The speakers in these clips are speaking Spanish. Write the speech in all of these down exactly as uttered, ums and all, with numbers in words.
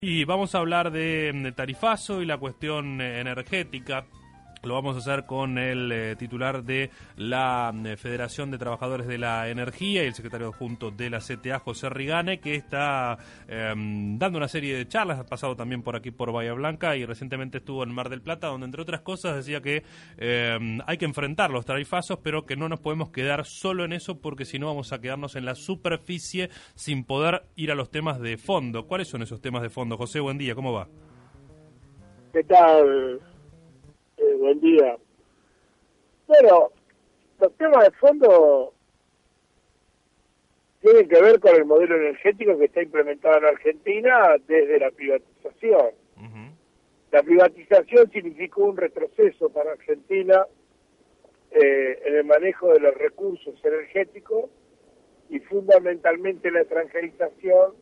Y vamos a hablar de, de tarifazo y la cuestión eh, energética. Lo vamos a hacer con el eh, titular de la eh, Federación de Trabajadores de la Energía y el secretario adjunto de la C T A, José Rigane, que está eh, dando una serie de charlas. Ha pasado también por aquí por Bahía Blanca y recientemente estuvo en Mar del Plata, donde entre otras cosas decía que eh, hay que enfrentar los tarifazos, pero que no nos podemos quedar solo en eso, porque si no vamos a quedarnos en la superficie sin poder ir a los temas de fondo. ¿Cuáles son esos temas de fondo? José, buen día, ¿cómo va? ¿Qué tal? Eh, buen día. Bueno, los temas de fondo tienen que ver con el modelo energético que está implementado en Argentina desde la privatización. Uh-huh. La privatización significó un retroceso para Argentina eh, en el manejo de los recursos energéticos y fundamentalmente la extranjerización.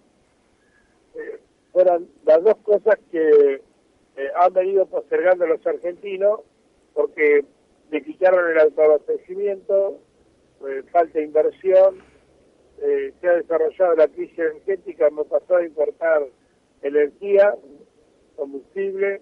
Eh, fueron las dos cosas que Eh, han venido postergando a los argentinos porque le quitaron el autoabastecimiento, eh, falta de inversión, eh, se ha desarrollado la crisis energética, hemos pasado a importar energía, combustible,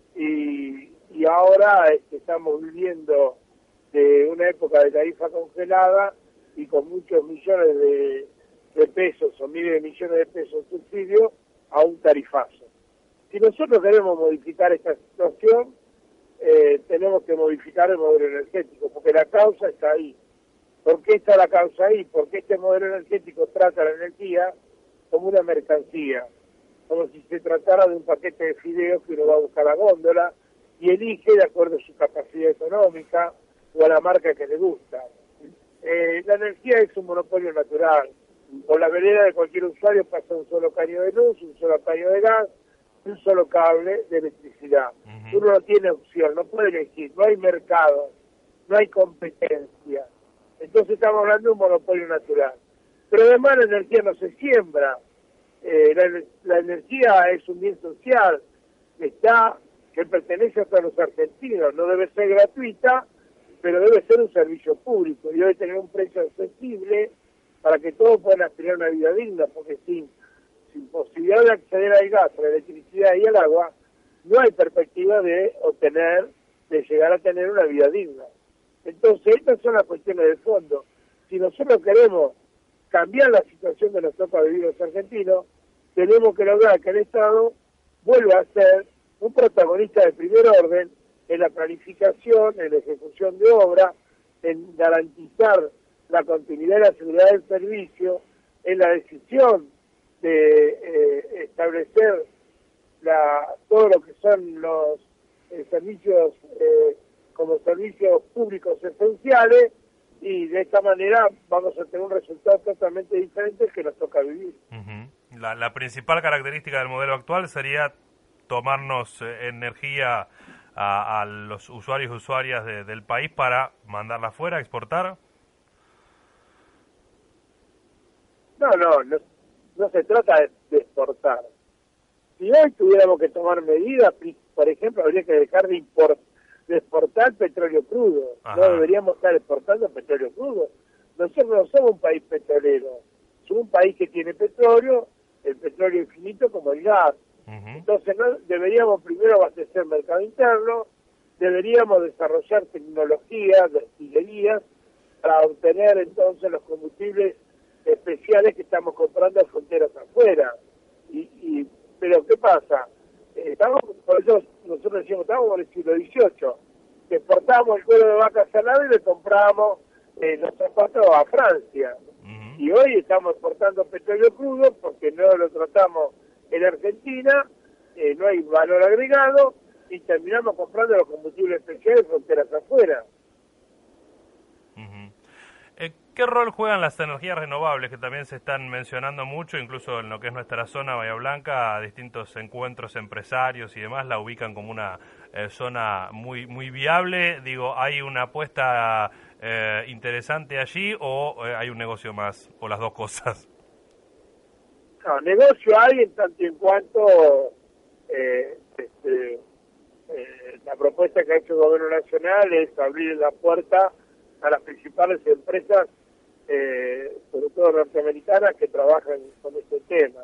y, y ahora este, estamos viviendo de una época de tarifa congelada y con muchos millones de, de pesos o miles de millones de pesos de subsidio a un tarifazo. Si nosotros queremos modificar esta situación, eh, tenemos que modificar el modelo energético, porque la causa está ahí. ¿Por qué está la causa ahí? Porque este modelo energético trata la energía como una mercancía, como si se tratara de un paquete de fideos que uno va a buscar a la góndola y elige de acuerdo a su capacidad económica o a la marca que le gusta. Eh, la energía es un monopolio natural. Por la vereda de cualquier usuario pasa un solo caño de luz, un solo caño de gas, un solo cable de electricidad. Uh-huh. Uno no tiene opción, no puede elegir, no hay mercado, no hay competencia. Entonces estamos hablando de un monopolio natural. Pero además la energía no se siembra. Eh, la, la energía es un bien social que está, que pertenece a todos los argentinos. No debe ser gratuita, pero debe ser un servicio público y debe tener un precio accesible para que todos puedan aspirar a una vida digna, porque sin sin posibilidad de acceder al gas, a la electricidad y al agua, no hay perspectiva de obtener, de llegar a tener una vida digna. Entonces, estas son las cuestiones de fondo. Si nosotros queremos cambiar la situación que nos toca vivir los argentinos, tenemos que lograr que el Estado vuelva a ser un protagonista de primer orden en la planificación, en la ejecución de obras, en garantizar la continuidad y la seguridad del servicio, en la decisión de eh, establecer la, todo lo que son los eh, servicios eh, como servicios públicos esenciales, y de esta manera vamos a tener un resultado totalmente diferente que nos toca vivir. Uh-huh. La, la principal característica del modelo actual sería tomarnos eh, energía a, a los usuarios y usuarias de, del país para mandarla afuera, exportar. No, no, no. No se trata de, de exportar. Si hoy tuviéramos que tomar medidas, por ejemplo, habría que dejar de, import, de exportar petróleo crudo. Ajá. No deberíamos estar exportando petróleo crudo. Nosotros no somos un país petrolero. Somos un país que tiene petróleo, el petróleo infinito como el gas. Uh-huh. Entonces no, deberíamos primero abastecer el mercado interno, deberíamos desarrollar tecnologías, destilerías, para obtener entonces los combustibles especiales que estamos comprando a fronteras afuera. Y, y pero ¿qué pasa? Eh, estamos, por eso nosotros decimos, estamos en el siglo dieciocho, que exportábamos el cuero de vaca salada y le compramos eh, los zapatos a Francia. Uh-huh. Y hoy estamos exportando petróleo crudo porque no lo tratamos en Argentina, eh, no hay valor agregado, y terminamos comprando los combustibles especiales de fronteras afuera. ¿Qué rol juegan las energías renovables, que también se están mencionando mucho, incluso en lo que es nuestra zona, Bahía Blanca, distintos encuentros empresarios y demás la ubican como una eh, zona muy muy viable? Digo, ¿hay una apuesta eh, interesante allí o eh, hay un negocio más, o las dos cosas? No, negocio hay en tanto y en cuanto eh, este, eh, la propuesta que ha hecho el Gobierno Nacional es abrir la puerta a las principales empresas, eh, sobre todo norteamericanas, que trabajan con este tema.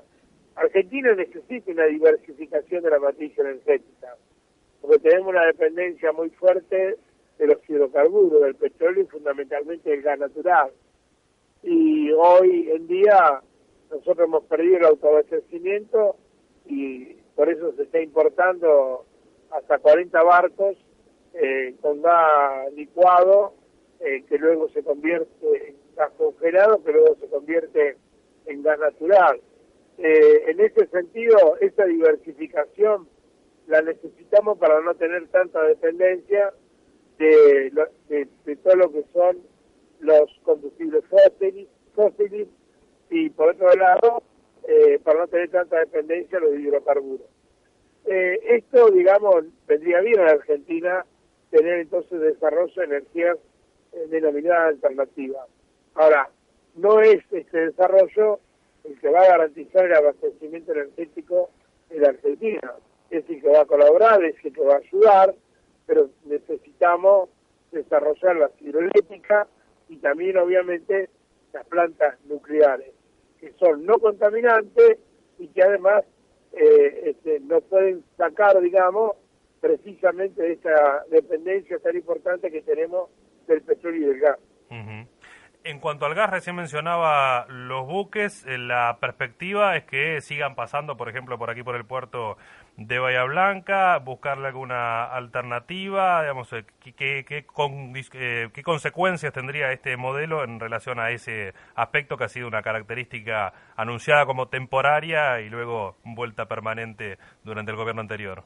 Argentina necesita una diversificación de la matriz energética, porque tenemos una dependencia muy fuerte de los hidrocarburos, del petróleo y fundamentalmente del gas natural. Y hoy en día nosotros hemos perdido el autoabastecimiento y por eso se está importando hasta cuarenta barcos eh, con gas licuado, eh, que luego se convierte en gas congelado, que luego se convierte en gas natural. Eh, en ese sentido, esa diversificación la necesitamos para no tener tanta dependencia de, de, de todo lo que son los combustibles fósiles, fósiles y por otro lado, eh, para no tener tanta dependencia de los hidrocarburos. Eh, esto, digamos, vendría bien a la Argentina tener entonces desarrollo de energías eh, denominadas alternativas. Ahora, no es este desarrollo el que va a garantizar el abastecimiento energético de la Argentina, es el que va a colaborar, es el que va a ayudar, pero necesitamos desarrollar las hidroeléctricas y también obviamente las plantas nucleares, que son no contaminantes y que además eh, este, nos pueden sacar, digamos, precisamente de esta dependencia tan importante que tenemos del petróleo y del gas. Uh-huh. En cuanto al gas, recién mencionaba los buques, eh, la perspectiva es que sigan pasando, por ejemplo, por aquí por el puerto de Bahía Blanca, buscarle alguna alternativa, digamos, eh, ¿qué, qué, con, eh, qué consecuencias tendría este modelo en relación a ese aspecto que ha sido una característica anunciada como temporaria y luego vuelta permanente durante el gobierno anterior?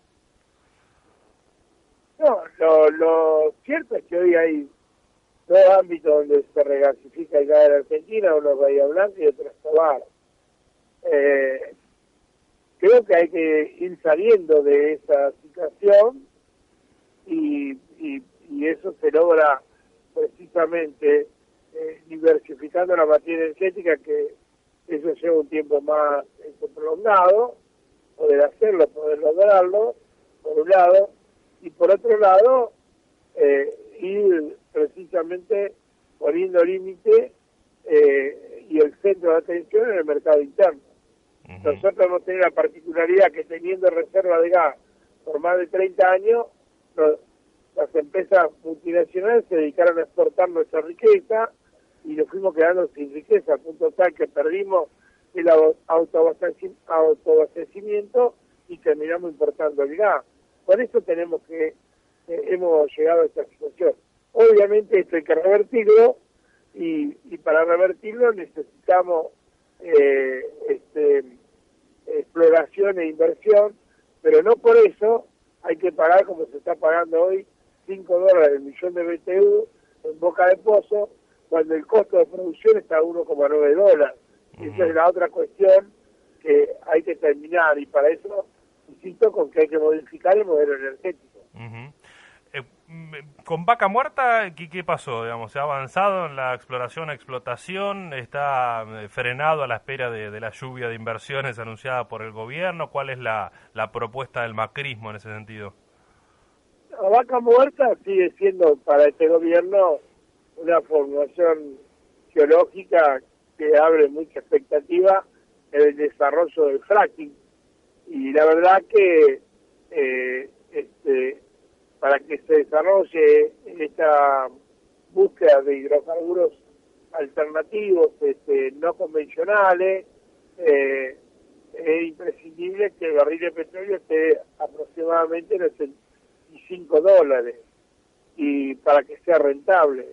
No, lo, lo cierto es que hoy hay dos ámbitos donde se regasifica el gas en Argentina, uno es Bahía Blanca y otro es Tobar. Eh, creo que hay que ir saliendo de esa situación y, y, y eso se logra precisamente eh, diversificando la materia energética, que eso lleva un tiempo más este, prolongado, poder hacerlo, poder lograrlo, por un lado, y por otro lado, eh, ir precisamente poniendo límite eh, y el centro de atención en el mercado interno. Uh-huh. Nosotros hemos tenido la particularidad que teniendo reserva de gas por más de treinta años, nos, las empresas multinacionales se dedicaron a exportar nuestra riqueza y nos fuimos quedando sin riqueza, al punto tal que perdimos el autoabastecimiento y terminamos importando el gas. Por eso tenemos que eh, hemos llegado a esta situación. Obviamente esto hay que revertirlo y, y para revertirlo necesitamos eh, este, exploración e inversión, pero no por eso hay que pagar como se está pagando hoy cinco dólares el millón de B T U en boca de pozo, cuando el costo de producción está a uno coma nueve dólares. Uh-huh. Esa es la otra cuestión que hay que terminar y para eso insisto con que hay que modificar el modelo energético. Uh-huh. Eh, con Vaca Muerta, ¿qué, ¿qué pasó? Digamos, ¿se ha avanzado en la exploración, explotación? ¿Está frenado a la espera de, de la lluvia de inversiones anunciada por el gobierno? ¿Cuál es la, la propuesta del macrismo en ese sentido? La Vaca Muerta sigue siendo para este gobierno una formación geológica que abre mucha expectativa en el desarrollo del fracking. Y la verdad que eh, este, para que se desarrolle esta búsqueda de hidrocarburos alternativos, este, no convencionales, eh, es imprescindible que el barril de petróleo esté aproximadamente en ochenta y cinco dólares y para que sea rentable.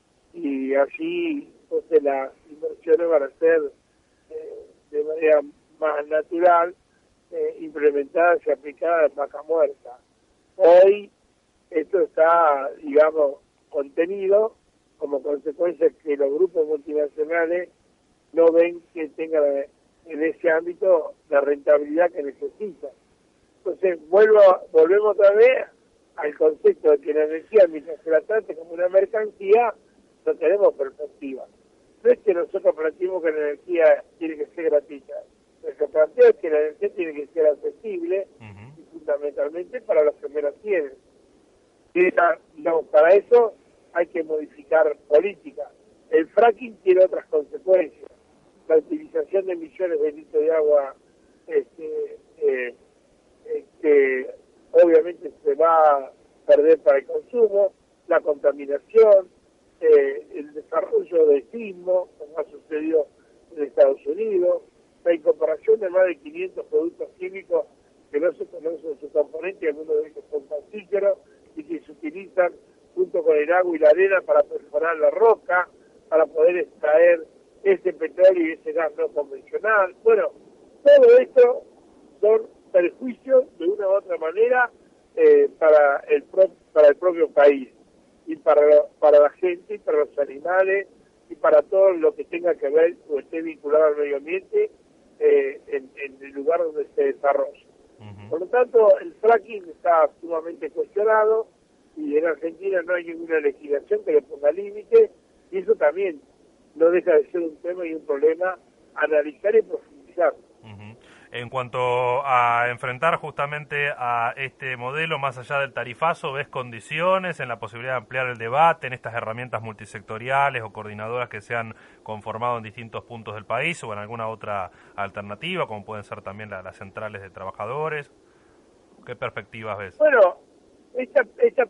Y allí entonces las inversiones van a ser eh, de manera más natural Eh, implementadas y aplicadas en Vaca Muerta. Hoy esto está, digamos, contenido como consecuencia que los grupos multinacionales no ven que tengan en ese ámbito la rentabilidad que necesitan. Entonces, vuelvo, volvemos otra vez al concepto de que la energía, mientras se la trate como una mercancía, no tenemos perspectiva. No es que nosotros planteemos que la energía tiene que ser gratuita. Lo que planteo es que la energía tiene que ser accesible uh-huh. y fundamentalmente para los que menos tienen. Y no, para eso hay que modificar políticas. El fracking tiene otras consecuencias. La utilización de millones de litros de agua este, eh, este, obviamente se va a perder para el consumo, la contaminación, eh, el desarrollo de sismo, como ha sucedido en Estados Unidos, la incorporación de más de quinientos productos químicos que no se conocen su componente, algunos de ellos son cancerígenos y que se utilizan junto con el agua y la arena para perforar la roca, para poder extraer ese petróleo y ese gas no convencional. Bueno, todo esto son perjuicios de una u otra manera eh, para el pro, para el propio país y para para la gente y para los animales y para todo lo que tenga que ver o esté vinculado al medio ambiente eh, en, en el lugar donde se desarrolla. Uh-huh. Por lo tanto, el fracking está sumamente cuestionado y en Argentina no hay ninguna legislación que le ponga límite, y eso también no deja de ser un tema y un problema a analizar y profundizar. Uh-huh. En cuanto a enfrentar justamente a este modelo, más allá del tarifazo, ¿ves condiciones en la posibilidad de ampliar el debate en estas herramientas multisectoriales o coordinadoras que se han conformado en distintos puntos del país o en alguna otra alternativa, como pueden ser también la, las centrales de trabajadores? ¿Qué perspectivas ves? Bueno, esta, esta,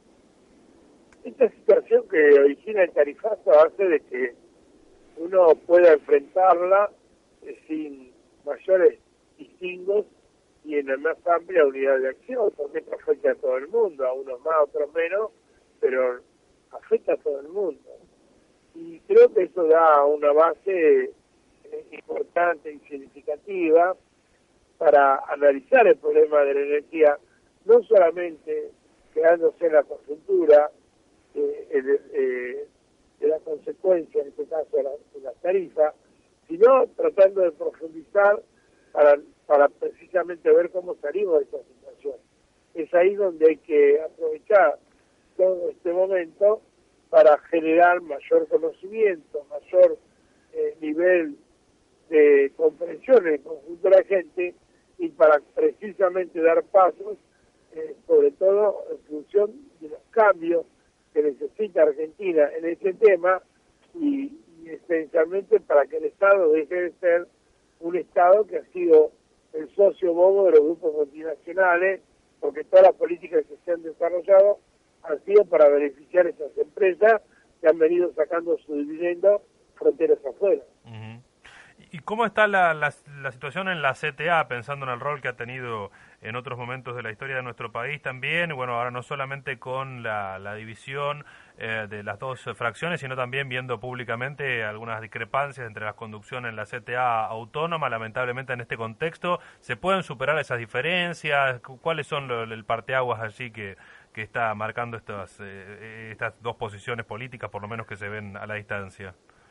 esta situación que origina el tarifazo hace de que uno pueda enfrentarla eh, sin mayores distingos y en la más amplia unidad de acción, porque esto afecta a todo el mundo, a unos más, a otros menos, pero afecta a todo el mundo. Y creo que eso da una base eh, importante y significativa para analizar el problema de la energía, no solamente quedándose en la coyuntura eh, eh, eh, de la consecuencia, en este caso de la, de la tarifa, sino tratando de profundizar para, para precisamente ver cómo salimos de esta situación. Es ahí donde hay que aprovechar todo este momento para generar mayor conocimiento, mayor eh, nivel de comprensión en el conjunto de la gente y para precisamente dar pasos, eh, sobre todo en función de los cambios que necesita Argentina en este tema y, y esencialmente para que el Estado deje de ser un Estado que ha sido el socio bobo de los grupos multinacionales, porque todas las políticas que se han desarrollado han sido para beneficiar a esas empresas que han venido sacando su dividendo fronteras afuera. Uh-huh. ¿Y cómo está la, la, la situación en la C T A, pensando en el rol que ha tenido en otros momentos de la historia de nuestro país también? Bueno, ahora no solamente con la, la división eh, de las dos fracciones, sino también viendo públicamente algunas discrepancias entre las conducciones en la C T A autónoma. Lamentablemente en este contexto, ¿se pueden superar esas diferencias? ¿Cuáles son lo, el parteaguas allí que, que está marcando estas, eh, estas dos posiciones políticas, por lo menos que se ven a la distancia?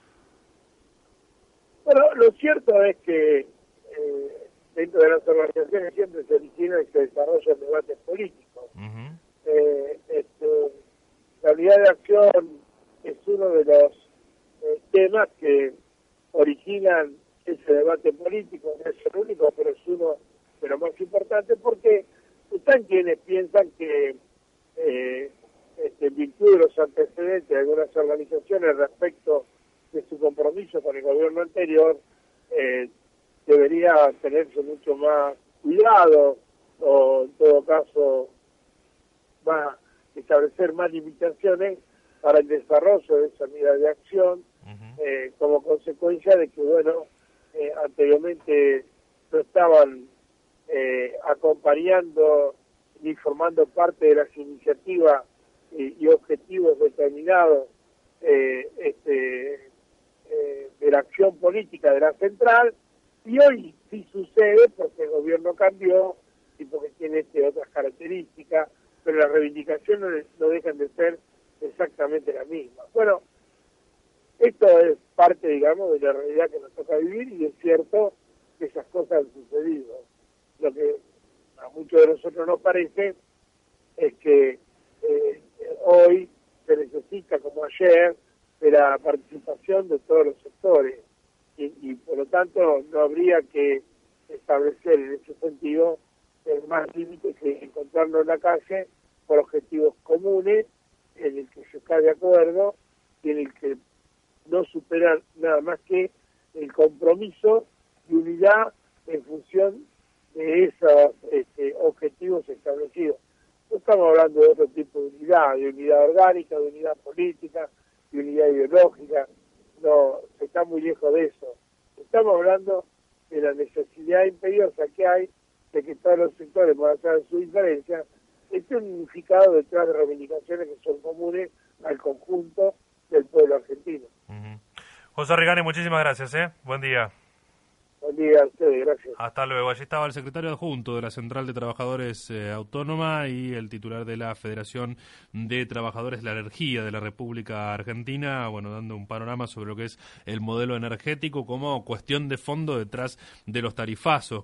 Bueno, lo cierto es que eh, dentro de las organizaciones siempre se origina y se desarrollan debates políticos. Uh-huh. eh, este, la unidad de acción es uno de los eh, temas que originan ese debate político, no es el único, pero es uno de los más importantes, porque están quienes piensan que eh, este, en virtud de los antecedentes de algunas organizaciones respecto de su compromiso con el gobierno anterior, eh, debería tenerse mucho más cuidado, o en todo caso va a establecer más limitaciones para el desarrollo de esa unidad de acción, uh-huh. eh, como consecuencia de que, bueno, eh, anteriormente no estaban eh, acompañando ni formando parte de las iniciativas y, y objetivos determinados eh, este Eh, de la acción política de la central, y hoy sí sucede porque el gobierno cambió y porque tiene este, otras características, pero las reivindicaciones no dejan de ser exactamente las mismas. Bueno, esto es parte, digamos, de la realidad que nos toca vivir, y es cierto que esas cosas han sucedido. Lo que a muchos de nosotros nos parece es que eh, hoy se necesita, como ayer, de la participación de todos los sectores y, y por lo tanto no habría que establecer en ese sentido el más límite que encontrarnos en la calle por objetivos comunes en el que se está de acuerdo y en el que no supera nada más que el compromiso y unidad en función de esos este, objetivos establecidos. No estamos hablando de otro tipo de unidad, de unidad orgánica, de unidad política, de unidad ideológica, no, se está muy lejos de eso. Estamos hablando de la necesidad imperiosa que hay de que todos los sectores, por hacer su diferencia, estén unificados detrás de reivindicaciones que son comunes al conjunto del pueblo argentino. Uh-huh. José Rigani, muchísimas gracias, ¿eh? Buen día. Buen día a ustedes, gracias. Hasta luego. Allí estaba el secretario adjunto de la Central de Trabajadores eh, Autónoma y el titular de la Federación de Trabajadores de la Energía de la República Argentina, bueno, dando un panorama sobre lo que es el modelo energético como cuestión de fondo detrás de los tarifazos